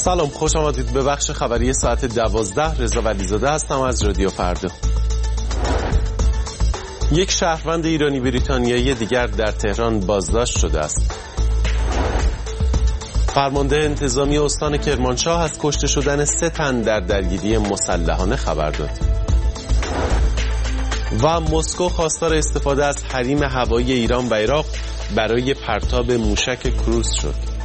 سلام، خوش آمدید به بخش خبری ساعت 12. رضا ولیزاده هستم از رادیو فردا. یک شهروند ایرانی بریتانیایی دیگر در تهران بازداشت شده است. فرمانده انتظامی استان کرمانشاه از کشته شدن 3 تن در درگیری مسلحانه خبر داد. و مسکو خواستار استفاده از حریم هوایی ایران و عراق برای پرتاب موشک کروز شد.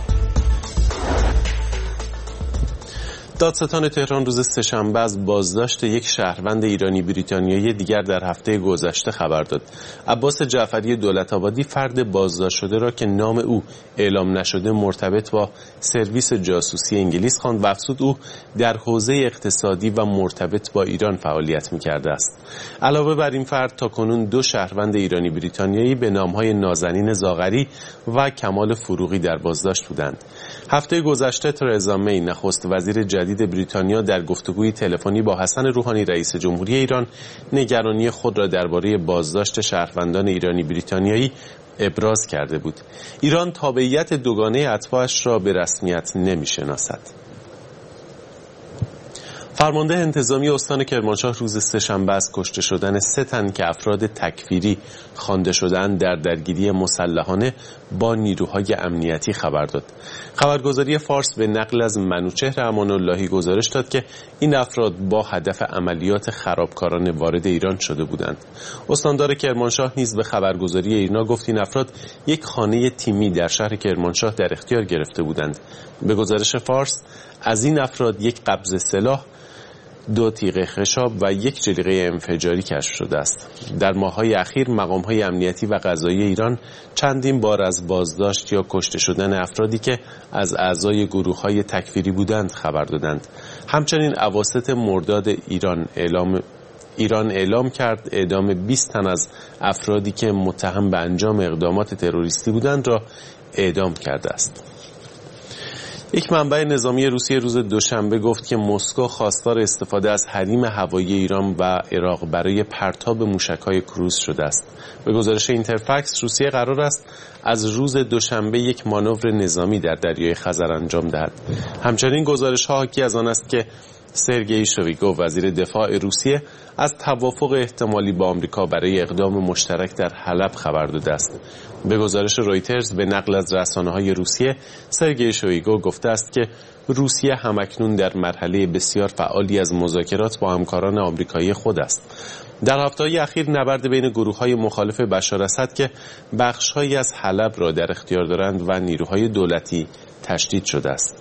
دادستان تهران روز سه‌شنبه از بازداشت یک شهروند ایرانی بریتانیایی دیگر در هفته گذشته خبر داد. عباس جعفری دولت‌آبادی فرد بازداشت شده را که نام او اعلام نشده مرتبط با سرویس جاسوسی انگلیس خواند و افزود او در حوزه اقتصادی و مرتبط با ایران فعالیت می‌کرده است. علاوه بر این فرد تاکنون 2 شهروند ایرانی بریتانیایی به نام‌های نازنین زاغری و کمال فروغی در بازداشت بودند. هفته گذشته ترزا می نخست وزیر جدید بریتانیا در گفتگوی تلفنی با حسن روحانی رئیس جمهوری ایران نگرانی خود را درباره بازداشت شهروندان ایرانی بریتانیایی ابراز کرده بود. ایران تابعیت دوگانه اتباعش را به رسمیت نمی‌شناسد. فرمانده انتظامی استان کرمانشاه روز سه‌شنبه از کشته شدن 3 تن که افراد تکفیری خوانده شدند در درگیری مسلحانه با نیروهای امنیتی خبر داد. خبرگزاری فارس به نقل از منوچهر امان‌اللهی گزارش داد که این افراد با هدف عملیات خرابکارانه وارد ایران شده بودند. استاندار کرمانشاه نیز به خبرگزاری ایرنا گفت این افراد یک خانه تیمی در شهر کرمانشاه در اختیار گرفته بودند. به گزارش فارس از این افراد یک قبض سلاح، 2 تیغ خشاب و 1 جلیقه انفجاری کشف شده است. در ماه‌های اخیر مقام‌های امنیتی و قضایی ایران چندین بار از بازداشت یا کشته شدن افرادی که از اعضای گروه‌های تکفیری بودند خبر دادند. همچنین اواسط مرداد ایران اعلام کرد اعدام 20 تن از افرادی که متهم به انجام اقدامات تروریستی بودند را اعدام کرده است. یک منبع نظامی روسیه روز دوشنبه گفت که مسکو خواستار استفاده از حریم هوایی ایران و عراق برای پرتاب موشک‌های کروز شده است. به گزارش اینترفکس روسیه قرار است از روز دوشنبه یک مانور نظامی در دریای خزر انجام دهد. همچنین گزارش‌ها حاکی از آن است که سرگئی شویگو وزیر دفاع روسیه از توافق احتمالی با آمریکا برای اقدام مشترک در حلب خبر داده است. به گزارش رویترز به نقل از رسانه‌های روسیه سرگئی شویگو گفته است که روسیه همکنون در مرحله بسیار فعالی از مذاکرات با همکاران آمریکایی خود است. در هفته‌های اخیر نبرد بین گروه‌های مخالف بشار اسد که بخش‌هایی از حلب را در اختیار دارند و نیروهای دولتی تشدید شده است.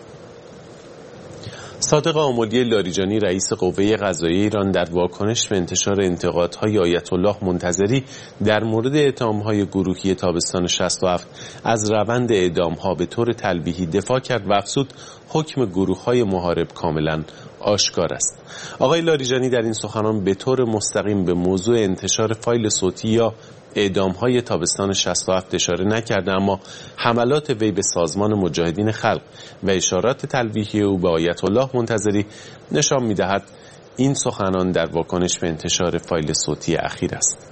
صادق آملی لاریجانی رئیس قوه قضاییه ایران در واکنش به انتشار انتقادهای آیت الله منتظری در مورد اتهام‌های گروهی تابستان 67 از روند اعدام‌ها به طور تلویحی دفاع کرد و افزود حکم گروه‌های محارب کاملا آشکار است. آقای لاریجانی در این سخنان به طور مستقیم به موضوع انتشار فایل صوتی یا اعدام‌های تابستان 67 اشاره نکرده، اما حملات وی به سازمان مجاهدین خلق و اشارات تلویحی او به آیت الله منتظری نشان می‌دهد این سخنان در واکنش به انتشار فایل صوتی اخیر است.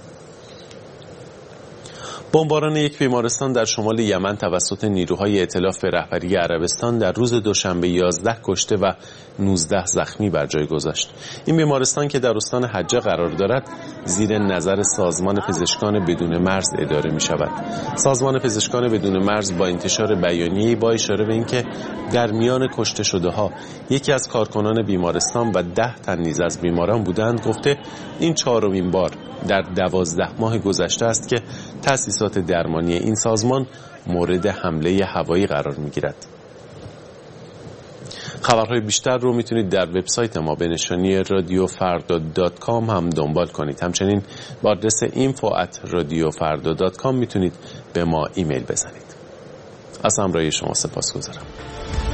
بمباران یک بیمارستان در شمال یمن توسط نیروهای ائتلاف به رهبری عربستان در روز دوشنبه 11 کشته و 19 زخمی بر جای گذاشت. این بیمارستان که در استان حجه قرار دارد زیر نظر سازمان پزشکان بدون مرز اداره می شود. سازمان پزشکان بدون مرز با انتشار بیانیه‌ای با اشاره به اینکه در میان کشته شده ها یکی از کارکنان بیمارستان و 10 تن نیز از بیماران بودند گفته این 4مین بار در 12 ماه گذشته است که تأسیسات درمانی این سازمان مورد حمله هوایی قرار می‌گیرد. خبرهای بیشتر رو میتونید در وبسایت ما به نشانی radiofarda.com هم دنبال کنید. همچنین با آدرس info@radiofarda.com میتونید به ما ایمیل بزنید. از همراهی شما سپاسگزارم.